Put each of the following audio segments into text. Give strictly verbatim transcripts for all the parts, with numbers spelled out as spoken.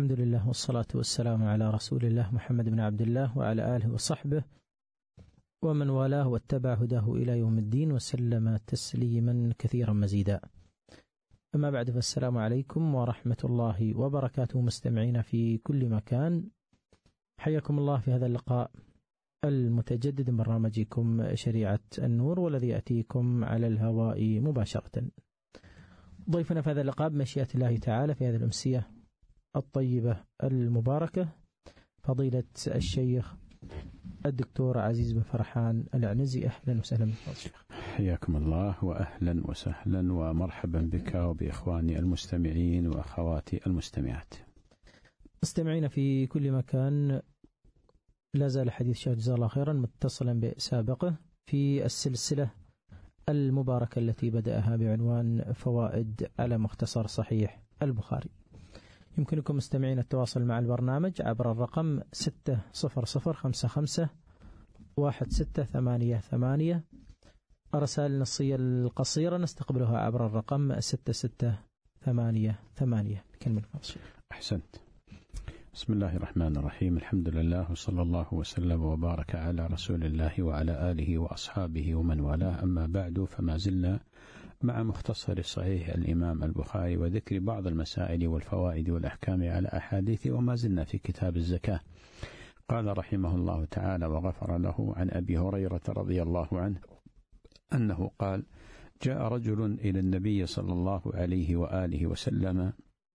الحمد لله والصلاة والسلام على رسول الله محمد بن عبد الله وعلى آله وصحبه ومن والاه واتبع هداه إلى يوم الدين وسلم تسليما كثيرا مزيدا. أما بعد، فالسلام عليكم ورحمة الله وبركاته مستمعين في كل مكان. حياكم الله في هذا اللقاء المتجدد من برنامجكم شريعة النور، والذي يأتيكم على الهواء مباشرة. ضيفنا في هذا اللقاء بمشيئة الله تعالى في هذه الأمسية الطيبة المباركة فضيلة الشيخ الدكتور عزيز بن فرحان العنزي. أهلا وسهلا بك. حياكم الله وأهلا وسهلا ومرحبا بك وبإخواني المستمعين وأخواتي المستمعات. مستمعين في كل مكان، لا زال حديث الشيخ جزاه الله خيرا متصلا بسابقه في السلسلة المباركة التي بدأها بعنوان فوائد على مختصر صحيح البخاري. يمكنكم مستمعين التواصل مع البرنامج عبر الرقم ستة صفر صفر خمسة خمسة واحد ستة ثمانية ثمانية. الرسائل النصية القصيرة نستقبلها عبر الرقم ستة ستة ثمانية ثمانية. كلمة فاصل. أحسنت. بسم الله الرحمن الرحيم. الحمد لله وصلى الله وسلم وبارك على رسول الله وعلى آله وأصحابه ومن والاه. أما بعد، فما زلنا مع مختصر صحيح الإمام البخاري وذكر بعض المسائل والفوائد والأحكام على أحاديث، وما زلنا في كتاب الزكاة. قال رحمه الله تعالى وغفر له عن أبي هريرة رضي الله عنه أنه قال: جاء رجل إلى النبي صلى الله عليه وآله وسلم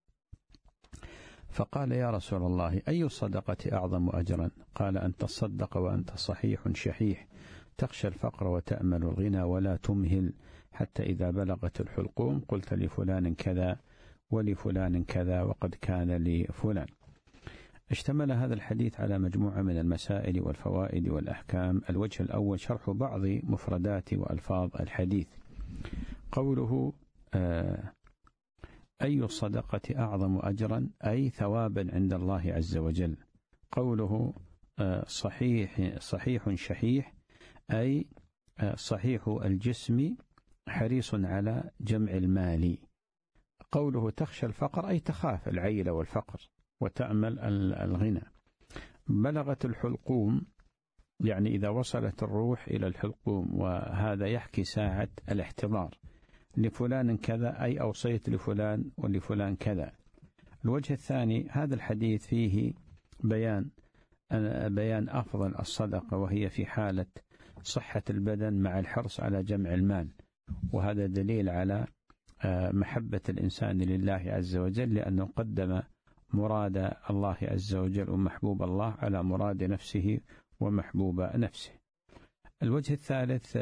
فقال: يا رسول الله، أي الصدقة أعظم أجرا؟ قال: أن تصدق وأنت صحيح شحيح تخشى الفقر وتأمل الغنى ولا تمهل حتى إذا بلغت الحلقوم قلت لفلان كذا ولفلان كذا وقد كان لفلان. اشتمل هذا الحديث على مجموعة من المسائل والفوائد والأحكام. الوجه الأول شرح بعض مفردات وألفاظ الحديث. قوله آه أي الصدقة أعظم أجرا أي ثوابا عند الله عز وجل. قوله آه صحيح صحيح شحيح أي آه صحيح الجسم حريص على جمع المال. قوله تخشى الفقر أي تخاف العيل والفقر وتأمل الغنى. بلغت الحلقوم يعني إذا وصلت الروح إلى الحلقوم، وهذا يحكي ساعة الاحتضار. لفلان كذا أي أوصيت لفلان ولفلان كذا. الوجه الثاني هذا الحديث فيه بيان بيان أفضل الصدقة، وهي في حالة صحة البدن مع الحرص على جمع المال، وهذا دليل على محبة الإنسان لله عز وجل، لأنه قدم مراد الله عز وجل ومحبوب الله على مراد نفسه ومحبوب نفسه. الوجه الثالث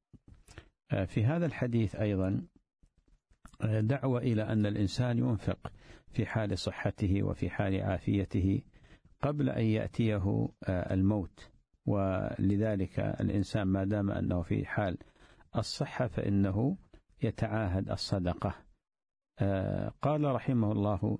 في هذا الحديث أيضا دعوة إلى أن الإنسان ينفق في حال صحته وفي حال عافيته قبل أن يأتيه الموت، ولذلك الإنسان ما دام أنه في حال الصحة فإنه يتعاهد الصدقة. قال رحمه الله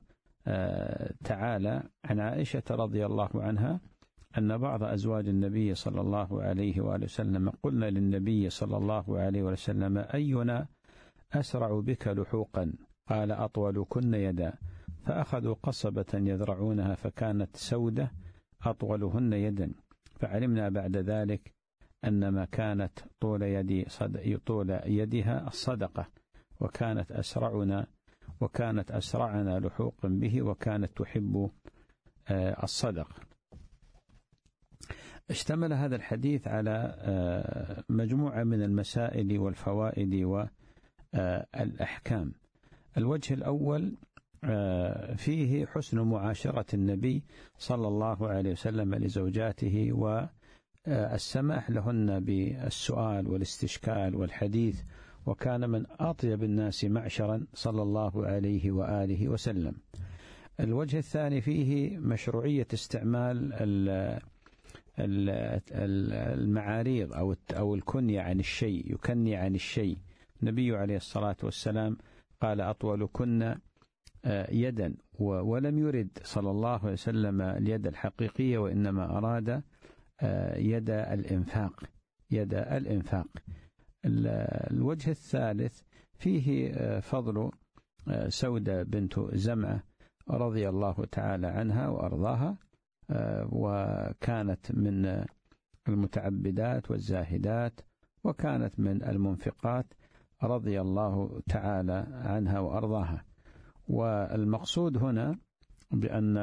تعالى عن عائشة رضي الله عنها أن بعض أزواج النبي صلى الله عليه وآله وسلم قلنا للنبي صلى الله عليه وسلم: أينا أسرع بك لحوقا؟ قال: أطولكن يدا. فأخذوا قصبة يذرعونها فكانت سودة أطولهن يدا، فعلمنا بعد ذلك أن ما كانت طول يدي طول يدها الصدقة، وكانت أسرعنا وكانت أسرعنا لحوقا به، وكانت تحب الصدقة. اشتمل هذا الحديث على مجموعة من المسائل والفوائد والأحكام. الوجه الأول فيه حسن معاشرة النبي صلى الله عليه وسلم لزوجاته والسماح لهن بالسؤال والاستشكال والحديث، وكان من أطيب الناس معشرا صلى الله عليه وآله وسلم. الوجه الثاني فيه مشروعية استعمال المعاريض أو أو الكنية عن الشيء، يكني عن الشيء. النبي عليه الصلاة والسلام قال: أطولكن يدا، ولم يرد صلى الله عليه وسلم اليد الحقيقية، وإنما أراد يد الإنفاق يد الإنفاق. الوجه الثالث فيه فضل سودة بنت زمعة رضي الله تعالى عنها وأرضاها، وكانت من المتعبدات والزاهدات، وكانت من المنفقات رضي الله تعالى عنها وأرضاها. والمقصود هنا بأن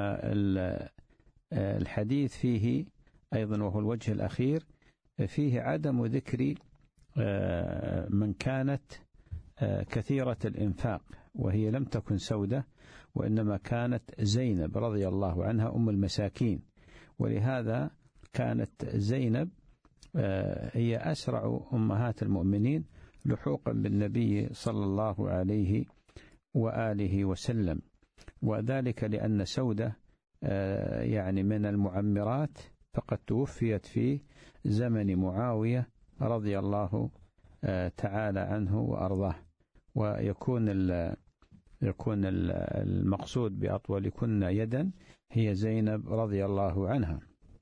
الحديث فيه أيضا، وهو الوجه الأخير، فيه عدم ذكر من كانت كثيرة الإنفاق، وهي لم تكن سودة، وإنما كانت زينب رضي الله عنها أم المساكين. ولهذا كانت زينب هي أسرع أمهات المؤمنين لحوقا بالنبي صلى الله عليه وآله وسلم، وذلك لأن سودة يعني من المعمرات، فقد توفيت في زمن معاوية رضي الله تعالى عنه وأرضاه. ويكون يكون المقصود بأطولكن يدا هي زينب رضي الله عنها.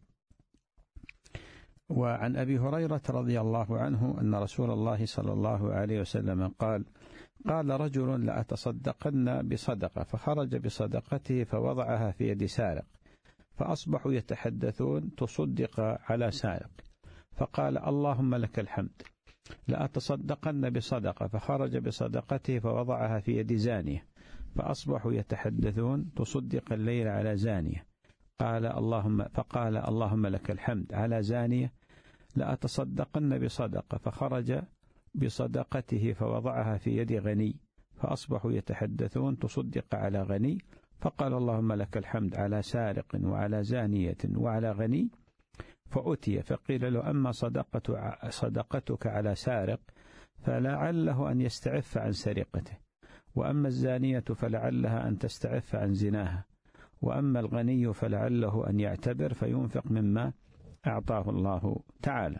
وعن أبي هريرة رضي الله عنه أن رسول الله صلى الله عليه وسلم قال: قال رجل: لأتصدقن بصدقة، فخرج بصدقته فوضعها في يد سارق، فأصبحوا يتحدثون: تصدق على سارق. فقال: اللهم لك الحمد. لأتصدقن بصدقة، فخرج بصدقته فوضعها في يد زانية، فأصبحوا يتحدثون: تصدق الليل على زانية. قال اللهم فقال: اللهم لك الحمد. على زانية. لأتصدقن بصدقة، فخرج بصدقته فوضعها في يد غني، فأصبحوا يتحدثون: تصدق على غني. فقال: اللهم لك الحمد. على سارق وعلى زانية وعلى غني. فأتي فقيل له: أما صدقة صدقتك على سارق فلعله أن يستعف عن سرقته، وأما الزانية فلعلها أن تستعف عن زناها، وأما الغني فلعله أن يعتبر فينفق مما أعطاه الله تعالى.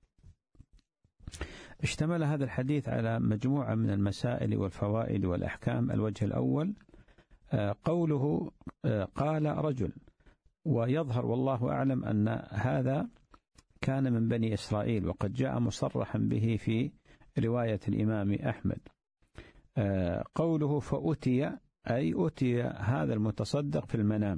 اشتمل هذا الحديث على مجموعة من المسائل والفوائد والأحكام. الوجه الأول قوله قال رجل، ويظهر والله أعلم أن هذا كان من بني إسرائيل، وقد جاء مصرحا به في رواية الإمام أحمد. قوله فأتي، أي أتي هذا المتصدق في المنام،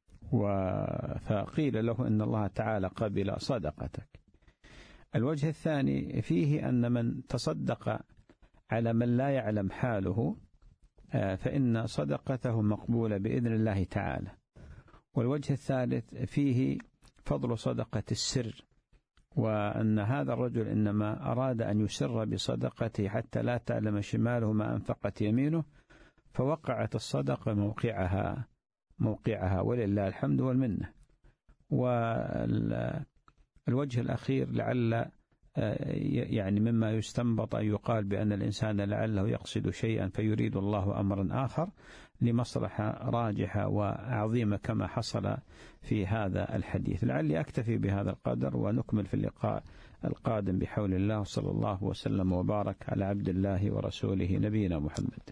فقيل له إن الله تعالى قبل صدقتك. الوجه الثاني فيه أن من تصدق على من لا يعلم حاله فإن صدقته مقبولة بإذن الله تعالى. والوجه الثالث فيه فضل صدقة السر، وأن هذا الرجل إنما أراد أن يسر بصدقته حتى لا تعلم شماله ما أنفقت يمينه، فوقعت الصدقة موقعها موقعها ولله الحمد والمنة. والوجه الأخير لعل يعني مما يستنبط أن يقال بأن الإنسان لعله يقصد شيئا فيريد الله أمرا آخر لمصلحة راجحة وعظيمة كما حصل في هذا الحديث. لعلي أكتفي بهذا القدر، ونكمل في اللقاء القادم بحول الله، صلى الله وسلم وبارك على عبد الله ورسوله نبينا محمد.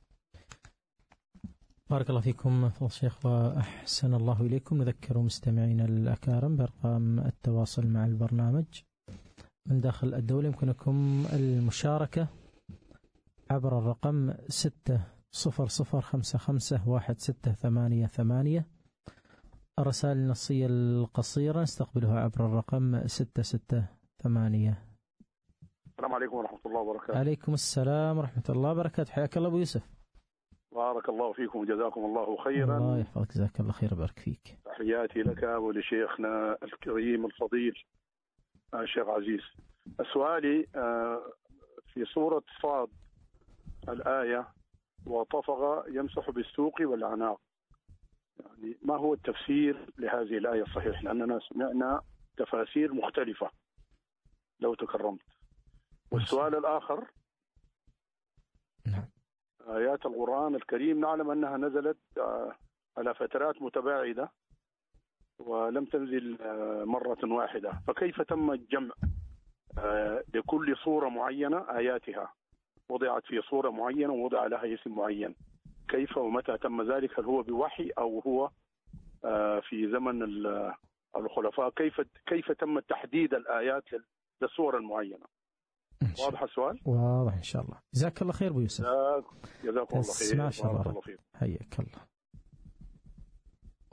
بارك الله فيكم فضل الشيخ وأحسن الله إليكم. نذكر مستمعين الأكارم بأرقام التواصل مع البرنامج من داخل الدولة. يمكنكم المشاركة عبر الرقم ستة صفر صفر خمسة خمسة واحد ستة ثمانية ثمانية. الرسائل النصية القصيرة نستقبلها عبر الرقم ستة ستة ثمانية. السلام عليكم ورحمة الله وبركاته. عليكم السلام ورحمة الله وبركاته. حياك الله أبو يوسف. بارك الله فيكم وجزاكم الله خيرا. الله يحفظك، جزاك الله خير وبارك فيك. تحياتي لك ولشيخنا الكريم الفضيل الشيخ عزيز. سؤالي في سورة صاد الآية وطفغ يمسح بالسوق والأعناق، يعني ما هو التفسير لهذه الآية الصحيح؟ لأننا سمعنا تفاسير مختلفة لو تكرمت. والسؤال الآخر، نعم، آيات القرآن الكريم نعلم أنها نزلت على فترات متباعدة ولم تنزل مرة واحدة، فكيف تم الجمع لكل صورة معينة آياتها وضعت في صورة معينة ووضع لها اسم معين؟ كيف ومتى تم ذلك؟ هل هو بوحي أو هو في زمن الخلفاء؟ كيف كيف تم تحديد الآيات للصور المعينة؟ واضح السؤال؟ واضح إن شاء الله. جزاك الله خير أبو يوسف. جزاكم الله خير. ما شاء الله. حياك الله.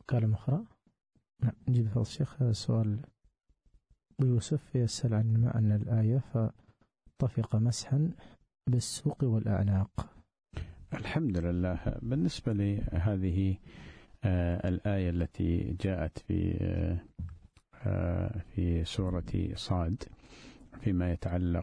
مكالمة أخرى. نعم نجيب هذا الشيخ. سؤال يوسف يسأل عن معنى الآية فطفق مسحا بالسوق والأعناق. الحمد لله. بالنسبة لهذه آه الآية التي جاءت في آه في سورة صاد فيما يتعلق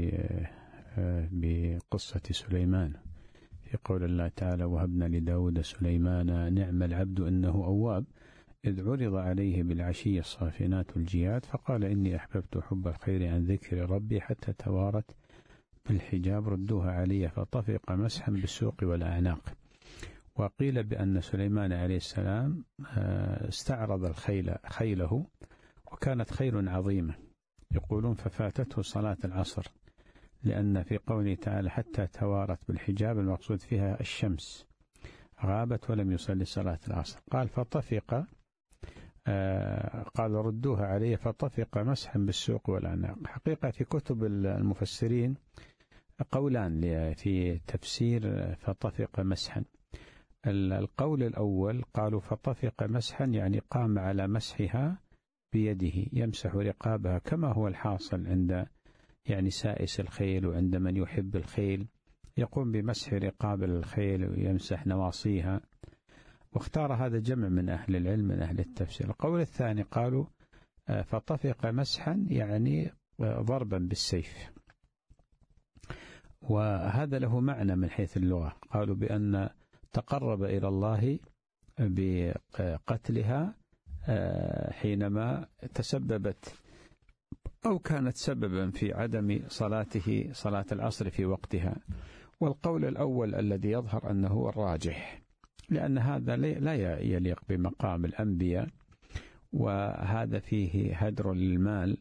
بقصة سليمان، في قول الله تعالى: وهبنا لداود سليمان نعم العبد إنه أواب إذ عرض عليه بالعشي الصافنات الجياد فقال إني أحببت حب الخير عن ذكر ربي حتى توارت بالحجاب ردوها علي فطفق مسحا بالسوق والأعناق. وقيل بأن سليمان عليه السلام استعرض الخيل خيله وكانت خيل عظيمة، يقولون ففاتته صلاة العصر، لأن في قوله تعالى حتى توارت بالحجاب المقصود فيها الشمس، غابت ولم يصلي صلاة العصر. قال فطفق آه قال ردوها عليه فطفق مسحا بالسوق والأعناق. حقيقة في كتب المفسرين قولان في تفسير فطفق مسحا. القول الأول قالوا فطفق مسحا يعني قام على مسحها بيده، يمسح رقابها كما هو الحاصل عند يعني سائس الخيل وعند من يحب الخيل، يقوم بمسح رقاب الخيل ويمسح نواصيها. واختار هذا جمع من أهل العلم من أهل التفسير. القول الثاني قالوا فطفق مسحا يعني ضربا بالسيف، وهذا له معنى من حيث اللغة. قالوا بأن تقرب إلى الله بقتلها حينما تسببت أو كانت سببا في عدم صلاته صلاة العصر في وقتها. والقول الأول الذي يظهر أنه الراجح، لأن هذا لا يليق بمقام الأنبياء، وهذا فيه هدر للمال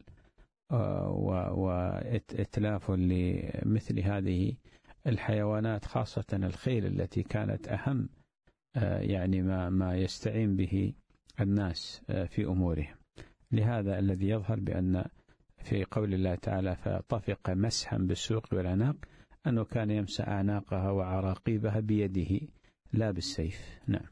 وإتلاف لمثل هذه الحيوانات، خاصة الخيل التي كانت أهم يعني ما ما يستعين به الناس في أمورهم. لهذا الذي يظهر بأن في قول الله تعالى فطفق مسحا بالسوق والأعناق أنه كان يمسح أعناقها وعراقيبها بيده لا بالسيف. نعم.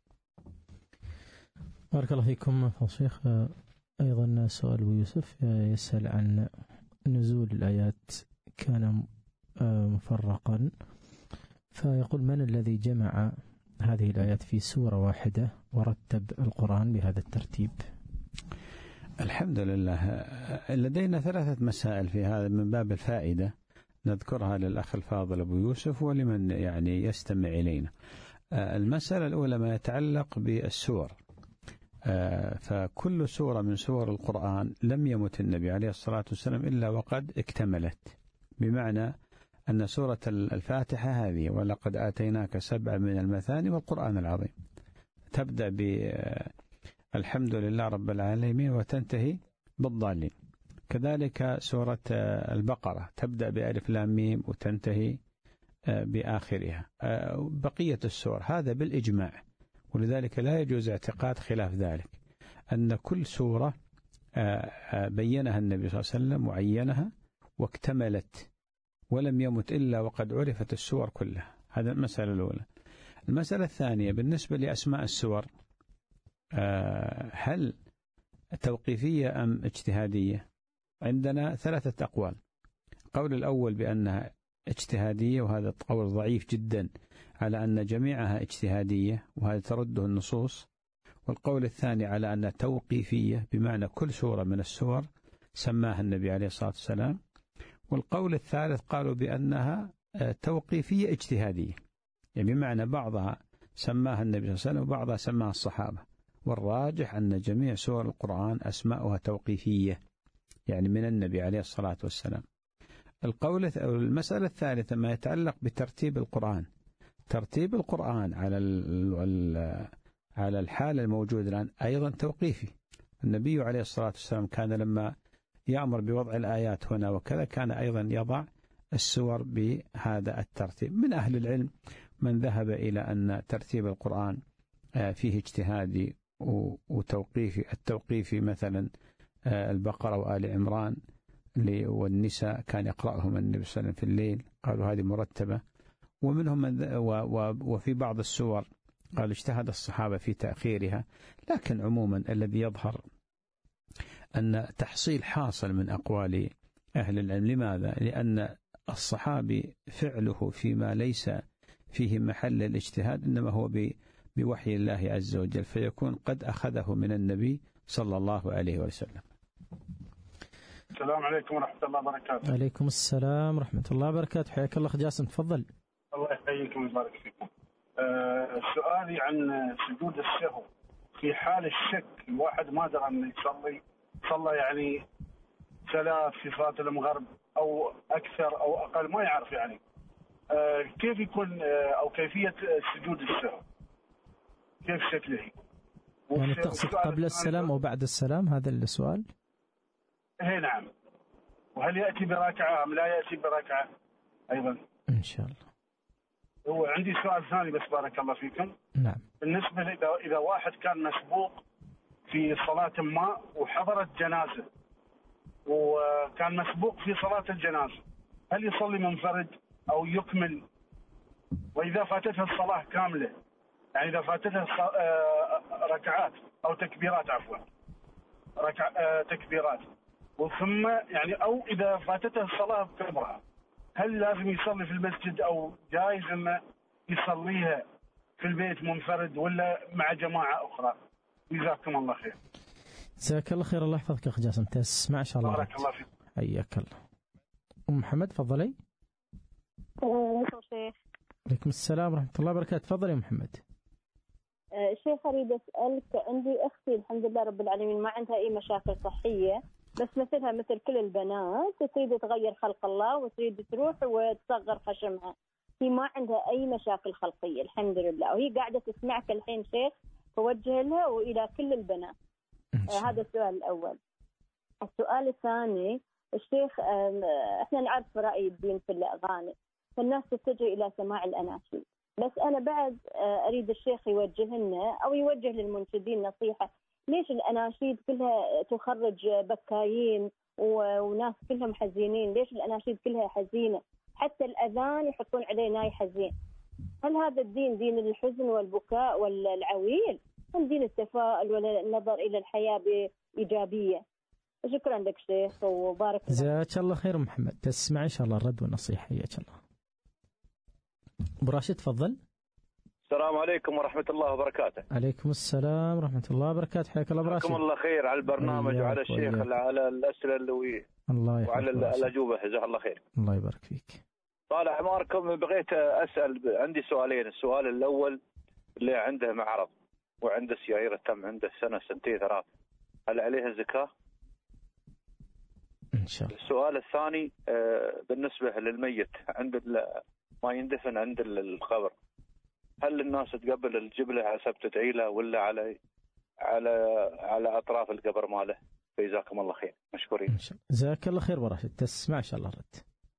بارك الله فيكم فضل الشيخ. أيضا سؤال يوسف يسأل عن نزول الآيات كان مفرقا، فيقول من الذي جمع هذه الآيات في سورة واحدة ورتب القرآن بهذا الترتيب؟ الحمد لله. لدينا ثلاثة مسائل في هذا من باب الفائدة نذكرها للأخ الفاضل أبو يوسف ولمن يعني يستمع إلينا. المسألة الأولى ما يتعلق بالسور. فكل سورة من سور القرآن لم يمت النبي عليه الصلاة والسلام إلا وقد اكتملت، بمعنى أن سورة الفاتحة هذه ولقد آتيناك سبع من المثاني والقرآن العظيم تبدأ بالحمد لله رب العالمين وتنتهي بالضالين. كذلك سورة البقرة تبدأ بألف لام ميم وتنتهي بآخرها. بقية السور هذا بالإجماع، ولذلك لا يجوز اعتقاد خلاف ذلك، أن كل سورة بينها النبي صلى الله عليه وسلم وعينها واكتملت ولم يمت إلا وقد عرفت السور كلها. هذا المسألة الأولى. المسألة الثانية بالنسبة لأسماء السور، هل توقيفية أم اجتهادية؟ عندنا ثلاثة أقوال. القول الأول بأنها اجتهادية، وهذا قول ضعيف جدا على أن جميعها اجتهادية، وهذا ترده النصوص. والقول الثاني على أنها توقيفية، بمعنى كل سورة من السور سماها النبي عليه الصلاة والسلام. والقول الثالث قالوا بأنها توقيفية اجتهادية، يعني بمعنى بعضها سماها النبي صلى الله عليه وسلم وبعضها سماها الصحابة. والراجح أن جميع سور القرآن أسماؤها توقيفية، يعني من النبي عليه الصلاة والسلام. القول أو المسألة الثالثة ما يتعلق بترتيب القرآن. ترتيب القرآن على على الحال الموجود الآن أيضا توقيفي. النبي عليه الصلاة والسلام كان لما يأمر بوضع الآيات هنا وكذا كان أيضا يضع السور بهذا الترتيب. من أهل العلم من ذهب إلى أن ترتيب القرآن فيه اجتهادي وتوقيفي. التوقيفي مثلا البقرة وآل عمران والنساء كان يقرأهم النبي صلى الله عليه وسلم في الليل، قالوا هذه مرتبة. ومنهم من وفي بعض السور قال اجتهد الصحابة في تأخيرها، لكن عموما الذي يظهر أن تحصيل حاصل من أقوال أهل العلم. لماذا؟ لأن الصحابي فعله فيما ليس فيه محل الاجتهاد إنما هو بوحي الله عز وجل، فيكون قد أخذه من النبي صلى الله عليه وسلم. السلام عليكم ورحمة الله وبركاته. عليكم السلام ورحمة الله وبركاته. حياك الله أخ جاسم، تفضل. الله يحييكم ويبارك فيكم. أه سؤالي عن سجود السهو في حال الشك، الواحد ما درى أن يصلي صلى يعني ثلاث في صلاة المغرب أو أكثر أو أقل، ما يعرف يعني أه كيف يكون أه أو كيفية سجود السهو، كيف شكله؟ يعني تقصد قبل السلام أو بعد السلام، هذا السؤال؟ ايه نعم. وهل يأتي بركعة أم لا يأتي بركعة أيضا؟ إن شاء الله. هو عندي سؤال ثاني بس بارك الله فيكم. نعم. بالنسبة إذا إذا واحد كان مسبوق في صلاة ما وحضرت جنازة وكان مسبوق في صلاة الجنازة، هل يصلي منفرد أو يكمل؟ وإذا فاتته الصلاة كاملة، يعني إذا فاتته ركعات أو تكبيرات عفوا ركع تكبيرات وثم يعني أو إذا فاتته الصلاة بكبرها، هل لازم يصلي في المسجد أو جائز إنه يصليها في البيت منفرد ولا مع جماعة أخرى؟ جزاكم الله خير. جزاك الله خير. الله يحفظك أخ جاسم، تسمع إن شاء الله. بارك الله فيك. حياك الله. أم محمد تفضلي. السلام عليكم شيخ. عليكم السلام ورحمة الله وبركاته. تفضلي يا محمد. شيخ أريد أسألك، عندي أختي الحمد لله رب العالمين ما عندها أي مشاكل صحية، بس مثلها مثل كل البنات تريد تغير خلق الله وتريد تروح وتصغر خشمها، هي ما عندها أي مشاكل خلقية الحمد لله، وهي قاعدة تسمعك الحين شيخ، فوجه لها وإلى كل البنات. آه هذا السؤال الأول. السؤال الثاني الشيخ، احنا نعرف رأي الدين في الأغاني، فالناس تتجه إلى سماع الأناشيد، بس أنا بعد أريد الشيخ يوجه لنا أو يوجه للمنشدين نصيحة، ليش الأناشيد كلها تخرج بكايين وناس كلهم حزينين؟ ليش الأناشيد كلها حزينة؟ حتى الأذان يحطون عليه ناي حزين. هل هذا الدين دين الحزن والبكاء والعويل أم دين التفاؤل والنظر إلى الحياة بإيجابية؟ شكرا لك شيخ وبارك الله. جزاك الله خير محمد، تسمع إن شاء الله الرد والنصيحة. حياك الله. أبو راشد تفضل. السلام عليكم ورحمة الله وبركاته. عليكم السلام ورحمة الله وبركاته. حياك الله أبو راشد. جزاكم الله خير على البرنامج وعلى الشيخ على الأسئلة اللي الله وعلى الأجوبة، جزاه الله خير. الله يبارك فيك. طال أعماركم. بغيت أسأل، عندي سؤالين. السؤال الأول اللي عنده معرض وعنده سيارة تم عنده سنة سنتين ثلاث، هل عليها زكاة؟ إن شاء الله. السؤال الثاني بالنسبة للميت عند ما يندفن عند القبر، هل الناس تقبل الجبلة حسب تدعي له ولا على على على أطراف القبر ماله؟ جزاكم الله خير، مشكورين. جزاك الله خير وراشد، تسمع إن شاء الله الرد.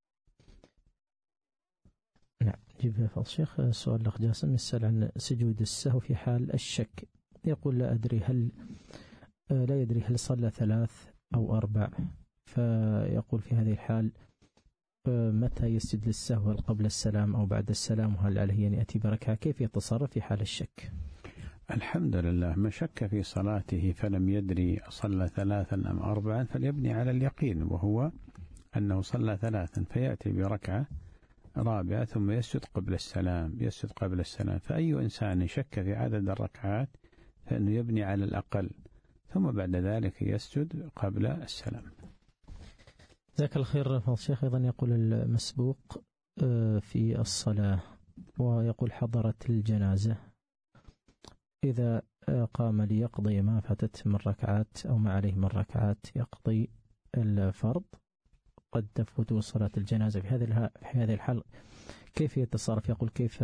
نعم جيبها فضل الشيخ. السؤال الأخ جاسم يسأل عن سجود السهو في حال الشك، يقول لا أدري هل لا يدري هل صلى ثلاث أو أربع، فيقول في هذه الحال متى يسجد للسهو، هل قبل السلام أو بعد السلام، وهل عليه أن يأتي بركعة؟ كيف يتصرف في حال الشك؟ الحمد لله، من شك في صلاته فلم يدري صلى ثلاثا أم أربعا فليبني على اليقين، وهو أنه صلى ثلاثا، فيأتي بركعة رابعة ثم يسجد قبل السلام يسجد قبل السلام. فأي إنسان شك في عدد الركعات فإنه يبني على الأقل ثم بعد ذلك يسجد قبل السلام. جزاك الله خير فضل الشيخ. أيضا يقول المسبوق في الصلاة ويقول حضرت الجنازة، إذا قام ليقضي ما فاتت من ركعات أو ما عليه من ركعات يقضي الفرض، قد تفوت صلاة الجنازة في هذه في هذه الحال كيف يتصرف؟ يقول كيف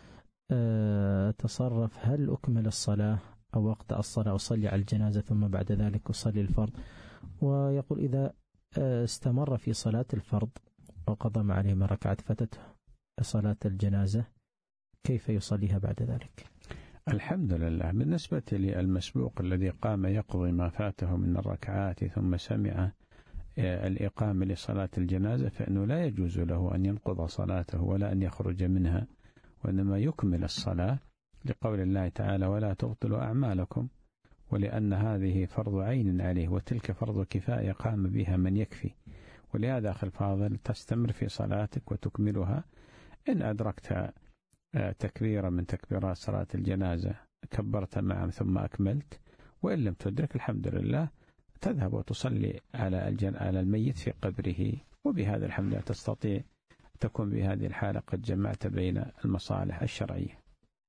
تصرف؟ هل أكمل الصلاة أو أقطع الصلاة وصلي على الجنازة ثم بعد ذلك أصلي الفرض؟ ويقول إذا استمر في صلاة الفرض وقضى ما عليه من ركعات فاتته صلاة الجنازة كيف يصليها بعد ذلك؟ الحمد لله. بالنسبة للمسبوق الذي قام يقضي ما فاته من الركعات ثم سمع الإقامة لصلاة الجنازة فإنه لا يجوز له أن ينقض صلاته ولا أن يخرج منها، وإنما يكمل الصلاة، لقول الله تعالى ولا تبطلوا أعمالكم، ولأن هذه فرض عين عليه وتلك فرض كفاية قام بها من يكفي. ولهذا أخي الفاضل تستمر في صلاتك وتكملها. إن أدركت تكبيرة من تكبيرات صلاة الجنازة كبرت معهم ثم أكملت، وإن لم تدرك الحمد لله تذهب وتصلي على على الميت في قبره، وبهذا الحمد لله تستطيع تكون بهذه الحالة قد جمعت بين المصالح الشرعية.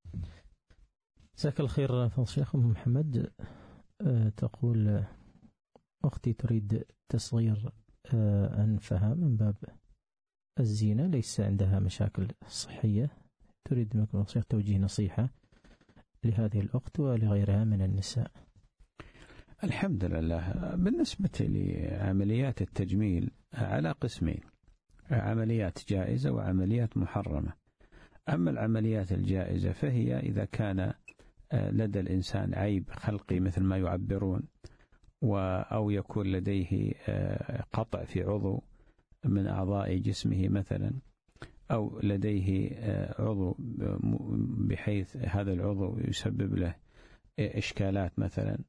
جزاك الخير فضل الشيخ. أم محمد تقول أختي تريد تصغير أنفها من باب الزينة، ليس عندها مشاكل صحية، تريد منكم توجيه نصيحة لهذه الأخت ولغيرها من النساء. الحمد لله. بالنسبة لعمليات التجميل على قسمين، عمليات جائزة وعمليات محرمة. أما العمليات الجائزة فهي إذا كان لدى الإنسان عيب خلقي مثل ما يعبرون، أو يكون لديه قطع في عضو من أعضاء جسمه مثلا، أو لديه عضو بحيث هذا العضو يسبب له إشكالات مثلا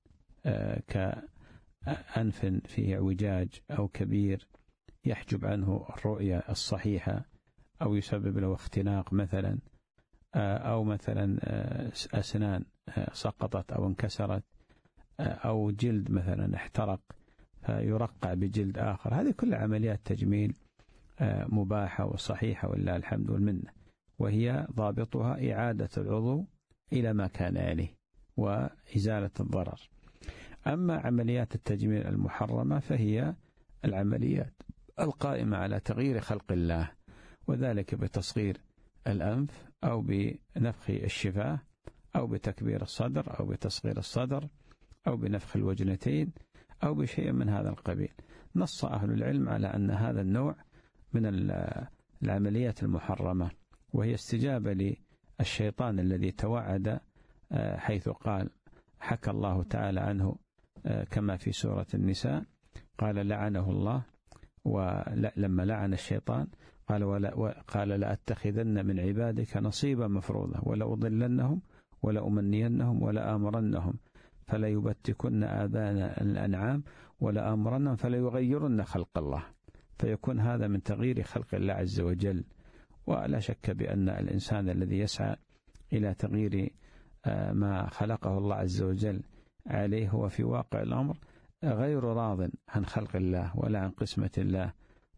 كأنف فيه اعوجاج أو كبير يحجب عنه الرؤية الصحيحة، أو يسبب له اختناق مثلا، أو مثلا أسنان سقطت أو انكسرت، أو جلد مثلا احترق فيرقع بجلد آخر. هذه كل عمليات تجميل مباحة وصحيحة ولله الحمد والمنة، وهي ضابطها إعادة العضو إلى ما كان عليه وإزالة الضرر. أما عمليات التجميل المحرمة فهي العمليات القائمة على تغيير خلق الله، وذلك بتصغير الأنف أو بنفخ الشفاه أو بتكبير الصدر أو بتصغير الصدر أو بنفخ الوجنتين أو بشيء من هذا القبيل. نص أهل العلم على أن هذا النوع من العمليات المحرمة، وهي استجابة للشيطان الذي توعد، حيث قال حكى الله تعالى عنه كما في سورة النساء قال لعنه الله، ولما لعن الشيطان قال ولا قال لأتخذن من عبادك نصيبا مفروضا ولأضلنهم ولأمنينهم ولآمرنهم فليبتكن آذان الأنعام ولآمرنهم فليغيرن خلق الله. فيكون هذا من تغيير خلق الله عز وجل. ولا شك بأن الإنسان الذي يسعى إلى تغيير ما خلقه الله عز وجل عليه هو في واقع الأمر غير راض عن خلق الله ولا عن قسمة الله،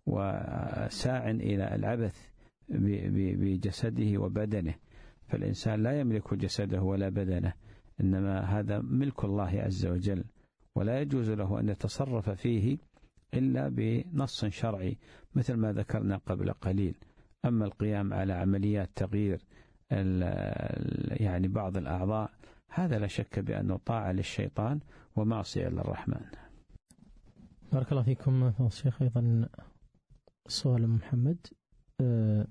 وساع إلى العبث بجسده وبدنه. فالإنسان لا يملك جسده ولا بدنه، إنما هذا ملك الله عز وجل، ولا يجوز له أن يتصرف فيه إلا بنص شرعي مثل ما ذكرنا قبل قليل. أما القيام على عمليات تغيير يعني بعض الأعضاء هذا لا شك بأنه طاعة للشيطان ومعصية للرحمن. بارك الله فيكم فضل الشيخ. أيضا سؤال محمد أه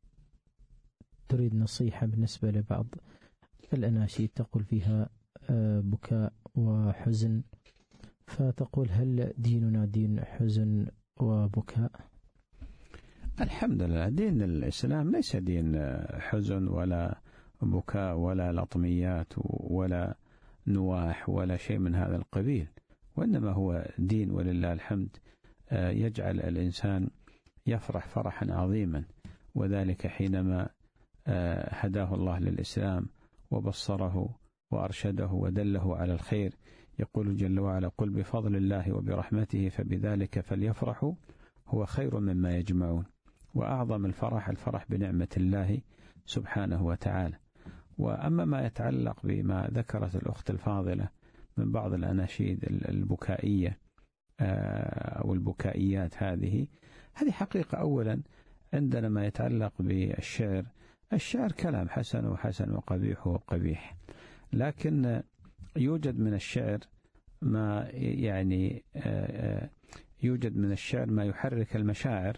تريد نصيحة بالنسبة لبعض الأناشيد تقول فيها أه بكاء وحزن، فتقول هل ديننا دين حزن وبكاء؟ الحمد لله، دين الإسلام ليس دين حزن ولا بكاء ولا لطميات ولا نواح ولا شيء من هذا القبيل، وإنما هو دين ولله الحمد يجعل الإنسان يفرح فرحا عظيما، وذلك حينما هداه الله للإسلام وبصره وأرشده ودله على الخير. يقول جل وعلا قل بفضل الله وبرحمته فبذلك فليفرحوا هو خير مما يجمعون. وأعظم الفرح الفرح بنعمة الله سبحانه وتعالى. وأما ما يتعلق بما ذكرت الأخت الفاضلة من بعض الأناشيد البكائية أو البكائيات، هذه هذه حقيقة. أولا عندنا ما يتعلق بالشعر، الشعر كلام حسن وحسن وقبيح وقبيح، لكن يوجد من الشعر ما يعني يوجد من الشعر ما يحرك المشاعر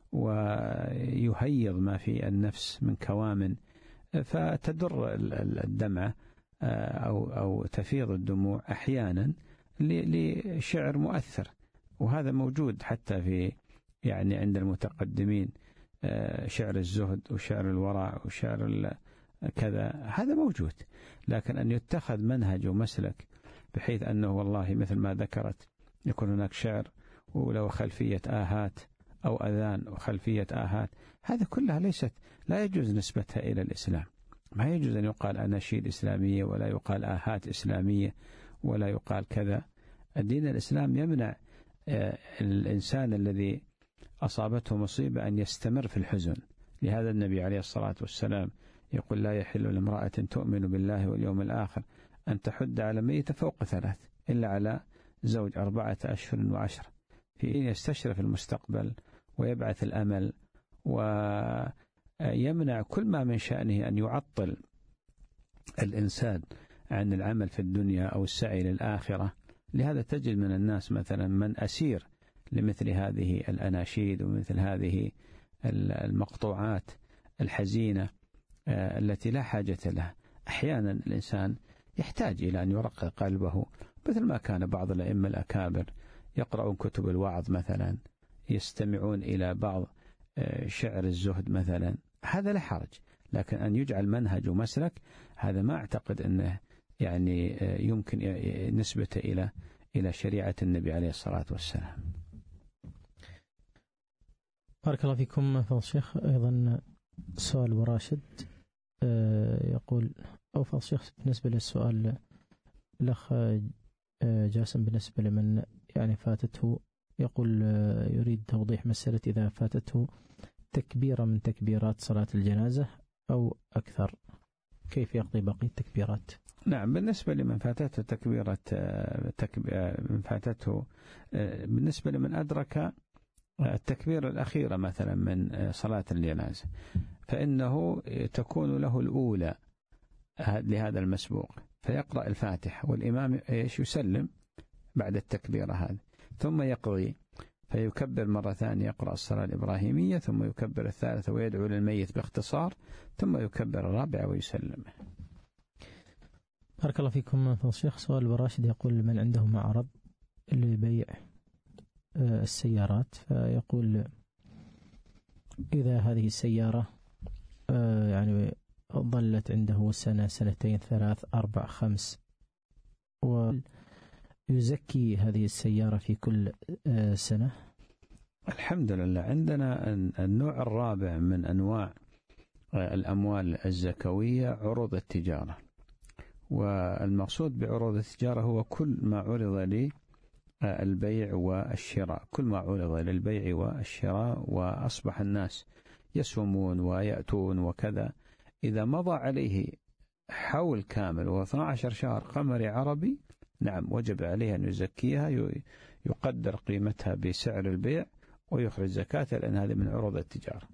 ويهيض ما في النفس من كوامن، فتدر الدمعة أو أو تفيض الدموع أحيانا لشعر مؤثر. وهذا موجود حتى في يعني عند المتقدمين، شعر الزهد وشعر الورع وشعر كذا، هذا موجود. لكن أن يتخذ منهج ومسلك بحيث أنه والله مثل ما ذكرت يكون هناك شعر ولو خلفية آهات أو أذان وخلفية آهات، هذا كلها ليست، لا يجوز نسبتها إلى الإسلام. ما يجوز أن يقال أناشيد إسلامية ولا يقال آهات إسلامية ولا يقال كذا. الدين الإسلام يمنع الإنسان الذي أصابته مصيبة أن يستمر في الحزن. لهذا النبي عليه الصلاة والسلام يقول لا يحل لامرأة تؤمن بالله واليوم الآخر أن تحد على ميت فوق ثلاث إلا على زوج أربعة أشهر وعشرة، في أن يستشرف المستقبل ويبعث الأمل، ويمنع كل ما من شأنه أن يعطل الإنسان عن العمل في الدنيا أو السعي للآخرة. لهذا تجد من الناس مثلا من أسير لمثل هذه الأناشيد ومثل هذه المقطوعات الحزينة التي لا حاجة لها. أحيانا الإنسان يحتاج إلى أن يرقق قلبه، مثل ما كان بعض الأئمة الأكابر يقرؤون كتب الوعظ مثلا، يستمعون إلى بعض شعر الزهد مثلا، هذا لا حرج. لكن أن يجعل منهج ومسلك هذا ما أعتقد أنه يعني يمكن نسبته إلى إلى شريعة النبي عليه الصلاة والسلام. بارك الله فيكم فضل الشيخ. أيضا سؤال وراشد يقول، أو فضل الشيخ بالنسبة للسؤال الأخ جاسم بالنسبة لمن يعني فاتته، يقول يريد توضيح مسألة إذا فاتته تكبيرة من تكبيرات صلاة الجنازة أو أكثر، كيف يقضي باقي التكبيرات؟ نعم، بالنسبة لمن فاتته تكبيرة من فاتته بالنسبة لمن أدرك التكبيرة الأخيرة مثلا من صلاة الجنازة فإنه تكون له الأولى لهذا المسبوق، فيقرأ الفاتحة والإمام يسلم بعد التكبيرة هذه، ثم يقضي فيكبر مرة ثانية، يقرأ الصلاة الإبراهيمية، ثم يكبر الثالثة ويدعو للميت باختصار، ثم يكبر الرابعة ويسلم. بارك الله فيكم فضل الشيخ. سؤال براشد يقول من عنده معرض لبيع السيارات، فيقول إذا هذه السيارة يعني ظلت عنده سنة سنتين ثلاث أربع خمس ويزكي هذه السيارة في كل سنة. الحمد لله عندنا النوع الرابع من أنواع الأموال الزكوية عروض التجارة، والمقصود بعروض التجارة هو كل ما عرض للبيع والشراء، كل ما عرض للبيع والشراء وأصبح الناس يسومون ويأتون وكذا، إذا مضى عليه حول كامل واثنى عشر شهر قمري عربي، نعم وجب عليه أن يزكيها، يقدر قيمتها بسعر البيع ويخرج زكاتها، لأن هذه من عروض التجارة.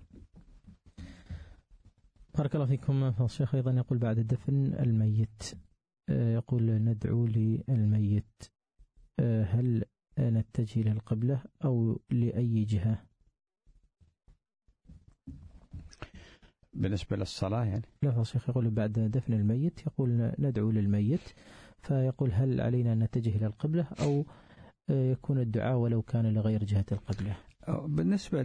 بارك الله فيكم فضل الشيخ. أيضا يقول بعد دفن الميت، يقول ندعو للميت، هل نتجه للقبلة أو لأي جهة؟ بالنسبة للصلاة يعني؟ لا فضل الشيخ، يقول بعد دفن الميت يقول ندعو للميت، فيقول هل علينا أن نتجه إلى القبلة أو يكون الدعاء ولو كان لغير جهة القبلة؟ بالنسبة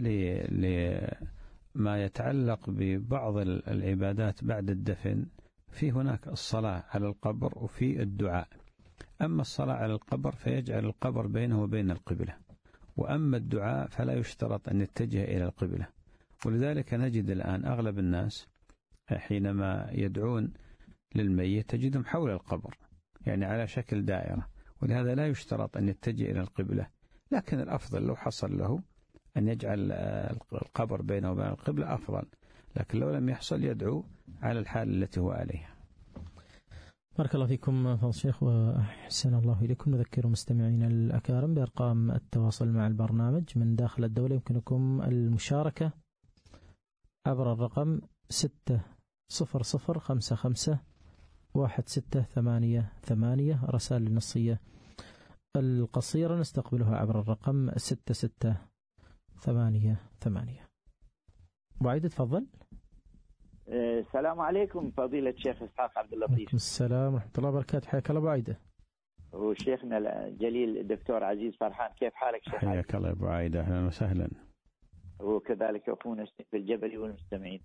لما يتعلق ببعض العبادات بعد الدفن، في هناك الصلاة على القبر وفي الدعاء. أما الصلاة على القبر فيجعل القبر بينه وبين القبلة، وأما الدعاء فلا يشترط أن يتجه إلى القبلة. ولذلك نجد الآن أغلب الناس حينما يدعون للميت تجدهم حول القبر، يعني على شكل دائرة، ولهذا لا يشترط أن يتجه إلى القبلة. لكن الأفضل لو حصل له أن يجعل القبر بينه وبين القبلة أفضل، لكن لو لم يحصل يدعو على الحال التي هو عليها. بارك الله فيكم فضل الشيخ وأحسن الله إليكم. نذكر مستمعينا الأكارم بأرقام التواصل مع البرنامج من داخل الدولة، يمكنكم المشاركة عبر الرقم ستة صفر صفر خمسة خمسة واحد ستة ثمانية ثمانية. رسائل النصية القصيرة نستقبلها عبر الرقم ستة ستة ثمانية ثمانية. بعيد تفضل. السلام عليكم فضيلة الشيخ إسحاق عبد اللطيف. السلام ورحمة الله وبركاته. حياك الله بعيدة. وشيخنا الجليل الدكتور عزيز فرحان، كيف حالك شيخ؟ حياك الله أبو عايدة، أهلا وسهلا. وكذلك أخونا في الجبل والمستمعين.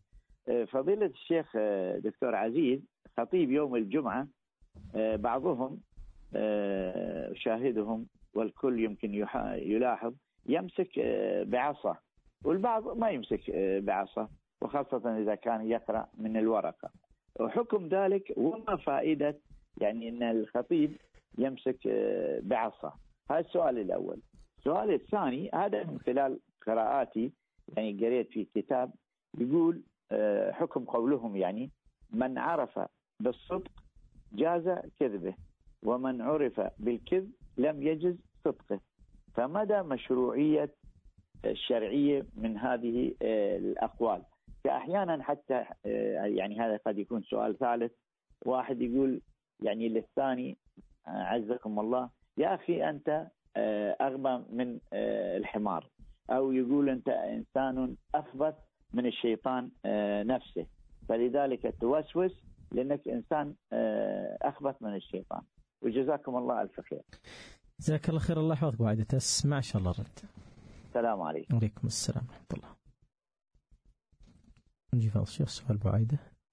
فضيلة الشيخ دكتور عزيز، خطيب يوم الجمعة بعضهم شاهدهم والكل يمكن يلاحظ يمسك بعصا، والبعض ما يمسك بعصا، وخاصة إذا كان يقرأ من الورقة. وحكم ذلك وما فائدة يعني أن الخطيب يمسك بعصا؟ هذا السؤال الأول. السؤال الثاني، هذا من خلال قراءاتي يعني قريت في كتاب يقول حكم قولهم يعني من عرف بالصدق جاز كذبه، ومن عرف بالكذب لم يجز صدقه. فمدى مشروعية الشرعية من هذه الأقوال؟ فأحيانا حتى يعني هذا قد يكون سؤال ثالث، واحد يقول يعني للثاني عزكم الله يا أخي أنت أغبى من الحمار، أو يقول أنت إنسان أخبث من الشيطان نفسه، فلذلك توسوس لأنك إنسان أخبث من الشيطان. وجزاكم الله ألف خير. جزاك الله خير. الله يحفظك وعيدة. تسمع إن شاء الله رد. السلام عليكم. وعليكم السلام ورحمة الله. نجي فضل الشيخ سؤال بعيدة